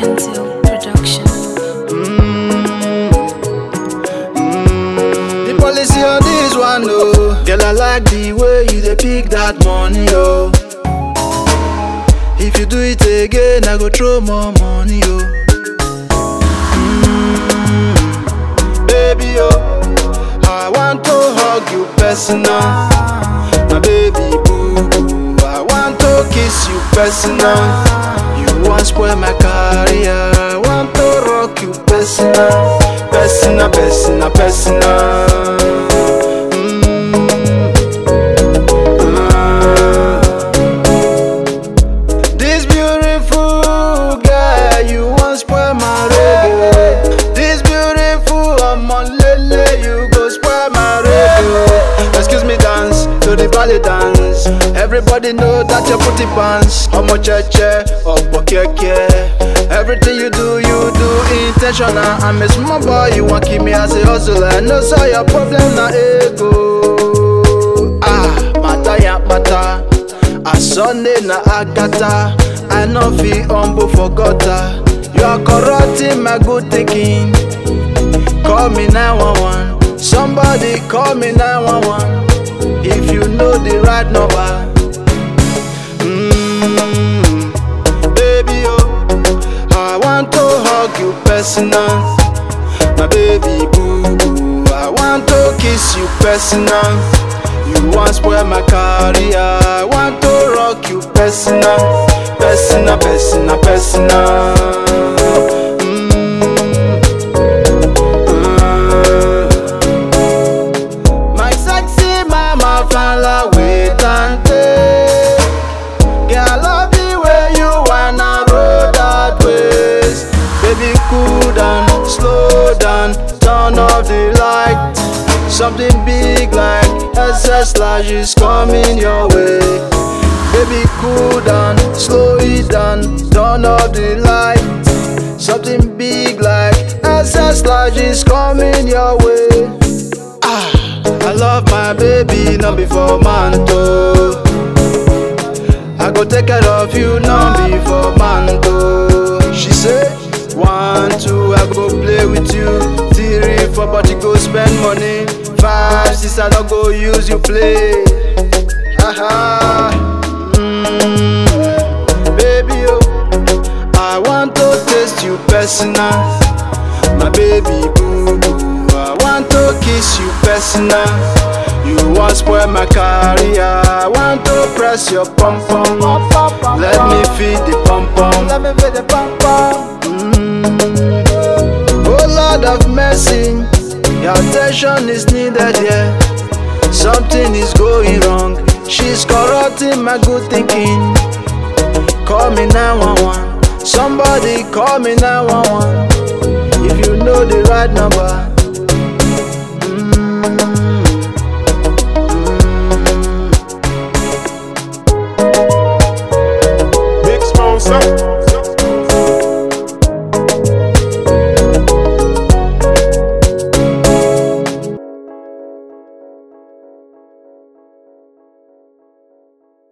Pencil Production. The policy on this one, oh. Girl, I like the way you dey pick that money, oh. If you do it again, I go throw more money, oh. Baby, oh, I want to hug you personal, my baby boo boo. I want to kiss you personal. You want spoil my career. I want to rock you personal, personal, personal, personal. This beautiful girl, you want spoil my reggae. This beautiful Omolele, you go spoil my reggae. Excuse me, dance to the ballet dance. Everybody know that you put it pants. Omo cheche, omo keke. Everything you do intentional. I'm a small boy, you want keep me as a hustler. No say your problem na ego. Mata ya mata. A Sunday na Agatha. I no feel humble for gutter. You are corrupting my good thinking. Call me 911. Somebody call me 911. If you know the right number. Baby, oh, I want to hug you personal, my baby boo boo. I want to kiss you personal. You want spoil my career. I want to rock you personal, personal, personal, personal. My sexy mama fala wait and take. Girl, I love the way you wanna roll that waist. Baby, cool down, slow down, turn off the light. Something big like SS large is coming your way. Baby, cool down, slow it down, turn off the light. Something big like SS large is coming your way. I love my baby, not before man too. I go take care of you, not before man too. She say 1, 2, I go play with you. 3, 4, but you go spend money. 5, 6, I don't go use you play. Baby, oh, I want to taste you personal, my baby boo boo. I want to kiss you personal. You want spoil my career. I want to press your pom pom. Let me feed the pom pom. Let me feed the pom pom. Oh Lord of mercy, your attention is needed here. Something is going wrong. She's corrupting my good thinking. Call me 911. Somebody call me 911. If you know the right number.